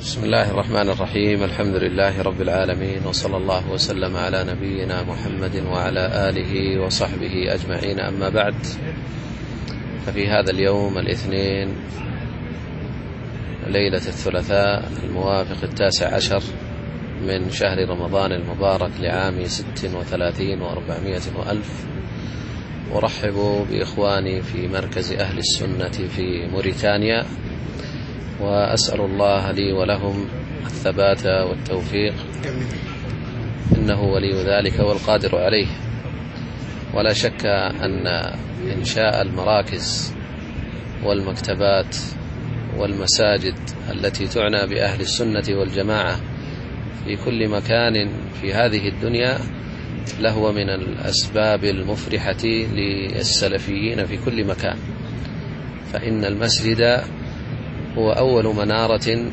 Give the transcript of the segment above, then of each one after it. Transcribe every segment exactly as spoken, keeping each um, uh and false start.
بسم الله الرحمن الرحيم. الحمد لله رب العالمين، وصلى الله وسلم على نبينا محمد وعلى آله وصحبه أجمعين، أما بعد. ففي هذا اليوم الاثنين ليلة الثلاثاء الموافق التاسع عشر من شهر رمضان المبارك لعام ست وثلاثين وأربعمائة وألف، أرحب بإخواني في مركز أهل السنة في موريتانيا، وأسأل الله لي ولهم الثبات والتوفيق، إنه ولي ذلك والقادر عليه. ولا شك أن إنشاء المراكز والمكتبات والمساجد التي تعنى بأهل السنة والجماعة في كل مكان في هذه الدنيا لهو من الأسباب المفرحة للسلفيين في كل مكان، فإن المسجد هو أول منارة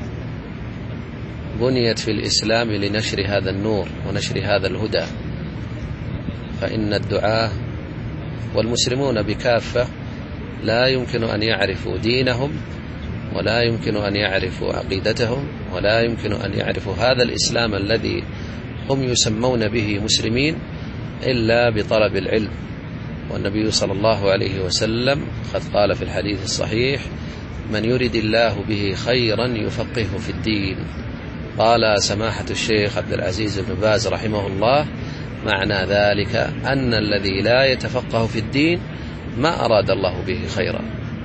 بنيت في الإسلام لنشر هذا النور ونشر هذا الهدى. فإن الدعاة والمسلمون بكافة لا يمكن أن يعرفوا دينهم، ولا يمكن أن يعرفوا عقيدتهم، ولا يمكن أن يعرفوا هذا الإسلام الذي هم يسمون به مسلمين إلا بطلب العلم. والنبي صلى الله عليه وسلم قد قال في الحديث الصحيح: من يرد الله به خيرا يفقهه في الدين. قال سماحة الشيخ عبد العزيز بن باز رحمه الله: معنى ذلك أن الذي لا يتفقه في الدين ما أراد الله به خيرا.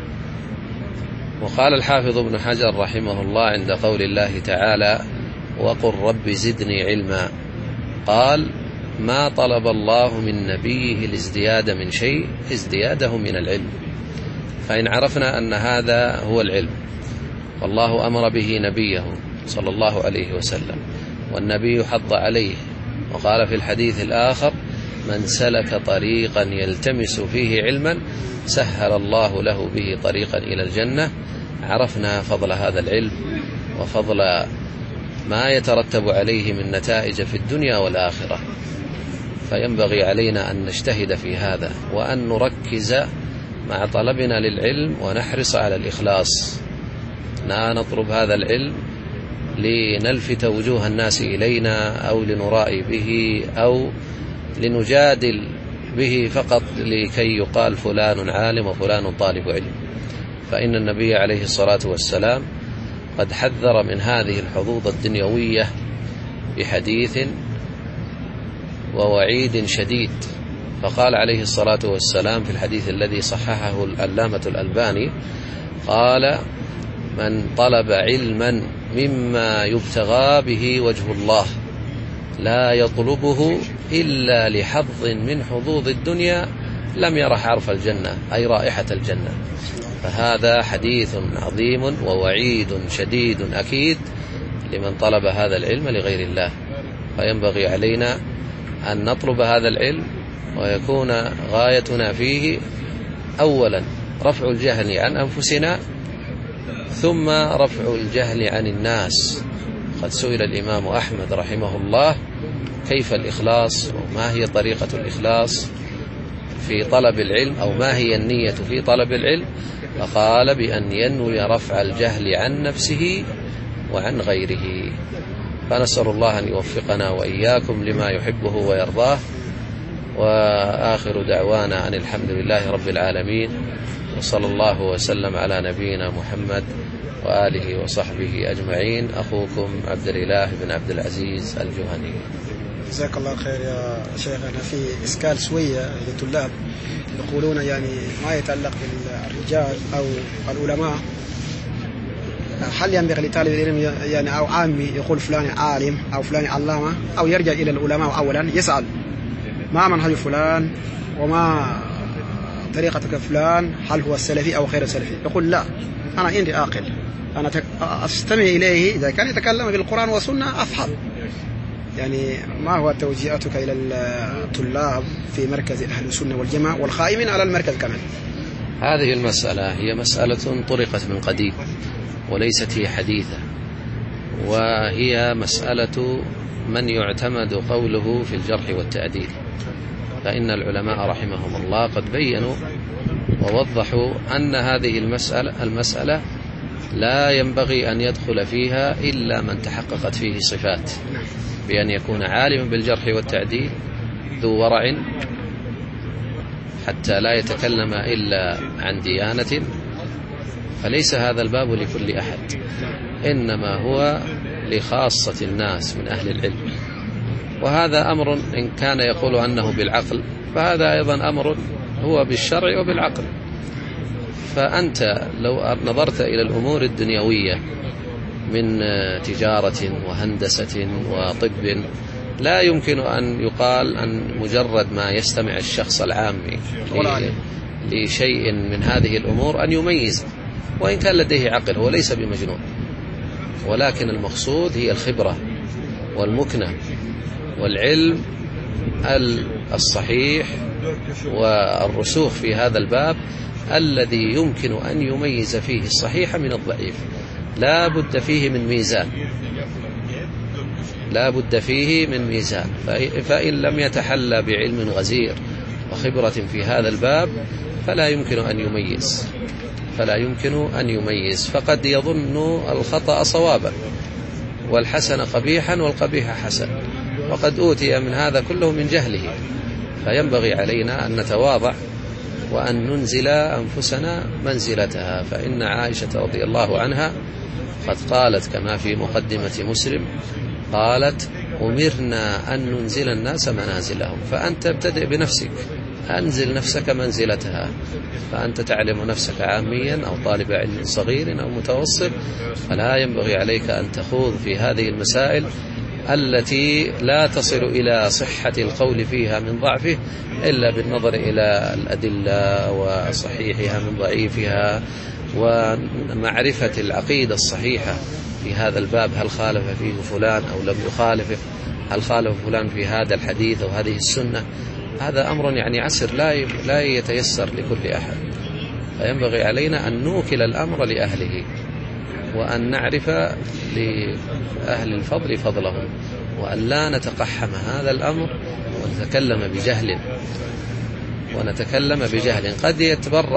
وقال الحافظ ابن حجر رحمه الله عند قول الله تعالى: وقل رب زدني علما، قال: ما طلب الله من نبيه الازدياد من شيء ازدياده من العلم. فإن عرفنا أن هذا هو العلم، والله أمر به نبيه صلى الله عليه وسلم، والنبي حض عليه وقال في الحديث الآخر: من سلك طريقا يلتمس فيه علما سهل الله له به طريقا إلى الجنة. عرفنا فضل هذا العلم وفضل ما يترتب عليه من نتائج في الدنيا والآخرة، فينبغي علينا أن نجتهد في هذا، وأن نركز مع طلبنا للعلم ونحرص على الإخلاص. لا نطلب هذا العلم لنلفت وجوه الناس إلينا، أو لنرائي به، أو لنجادل به فقط لكي يقال فلان عالم وفلان طالب علم. فإن النبي عليه الصلاة والسلام قد حذر من هذه الحظوظ الدنيوية بحديث ووعيد شديد، فقال عليه الصلاة والسلام في الحديث الذي صححه العلامة الألباني: قال: من طلب علما مما يبتغى به وجه الله لا يطلبه إلا لحظ من حظوظ الدنيا لم يرى حرف الجنة، أي رائحة الجنة. فهذا حديث عظيم ووعيد شديد أكيد لمن طلب هذا العلم لغير الله. فينبغي علينا أن نطلب هذا العلم، ويكون غايتنا فيه أولا رفع الجهل عن أنفسنا، ثم رفع الجهل عن الناس. قد سئل الإمام أحمد رحمه الله: كيف الإخلاص؟ وما هي طريقة الإخلاص في طلب العلم، أو ما هي النية في طلب العلم؟ فقال: بأن ينوي رفع الجهل عن نفسه وعن غيره. فنسأل الله أن يوفقنا وإياكم لما يحبه ويرضاه. وآخر دعوانا أن الحمد لله رب العالمين، وصلى الله وسلم على نبينا محمد وآله وصحبه أجمعين. أخوكم عبد الإله بن عبد العزيز الجهني. جزاك الله خير يا شيخنا. في إشكال شوية للطلاب يقولون يعني ما يتعلق بالرجال أو العلماء، هل ينبغي لطالب العلم يعني أو عامي يقول فلان عالم أو فلان علامة، أو يرجع إلى العلماء أولا يسأل ما منهج فلان وما طريقتك فلان، هل هو السلفي أو غير السلفي؟ يقول لا، أنا عندي عاقل، أنا أستمع إليه، إذا كان يتكلم بالقرآن والسنة أفهم. يعني ما هو توجيهاتك إلى الطلاب في مركز أهل السنة والجماعة والقائمين على المركز كمان؟ هذه المسألة هي مسألة طرقت من قديم وليست هي حديثة، وهي مسألة من يعتمد قوله في الجرح والتعديل. فإن العلماء رحمهم الله قد بينوا ووضحوا أن هذه المسألة, المسألة لا ينبغي أن يدخل فيها إلا من تحققت فيه صفات، بأن يكون عالما بالجرح والتعديل، ذو ورع حتى لا يتكلم إلا عن ديانة. فليس هذا الباب لكل أحد، إنما هو لخاصة الناس من أهل العلم. وهذا أمر إن كان يقول أنه بالعقل، فهذا أيضا أمر هو بالشرع وبالعقل. فأنت لو نظرت إلى الأمور الدنيوية من تجارة وهندسة وطب، لا يمكن أن يقال أن مجرد ما يستمع الشخص العامي لشيء من هذه الأمور أن يميز، وإن كان لديه عقل هو ليس بمجنون، ولكن المقصود هي الخبرة والمكنة والعلم الصحيح والرسوخ في هذا الباب الذي يمكن أن يميز فيه الصحيح من الضعيف. لا بد فيه من ميزان، لا بد فيه من ميزان. فإن لم يتحلى بعلم غزير وخبرة في هذا الباب فلا يمكن أن يميز فلا يمكن أن يميز فقد يظن الخطأ صوابا والحسن قبيحا والقبيح حسن، وقد أوتي من هذا كله من جهله. فينبغي علينا أن نتواضع وأن ننزل أنفسنا منزلتها. فإن عائشة رضي الله عنها قد قالت كما في مقدمة مسلم، قالت: أمرنا أن ننزل الناس منازلهم. فأنت ابتدئ بنفسك، أنزل نفسك منزلتها. فأنت تعلم نفسك عاميا أو طالب علم صغير أو متوسط، فلا ينبغي عليك أن تخوض في هذه المسائل التي لا تصل إلى صحة القول فيها من ضعفه إلا بالنظر إلى الأدلة وصحيحها من ضعيفها، ومعرفة العقيدة الصحيحة في هذا الباب، هل خالف فيه فلان أو لم يخالفه، هل خالف فلان في هذا الحديث أو هذه السنة. هذا أمر يعني عسر لا لا يتيسر لكل أحد. فينبغي علينا أن نوكل الأمر لأهله، وأن نعرف لأهل الفضل فضلهم، وأن لا نتقحم هذا الأمر ونتكلم بجهل ونتكلم بجهل قد يتبرأ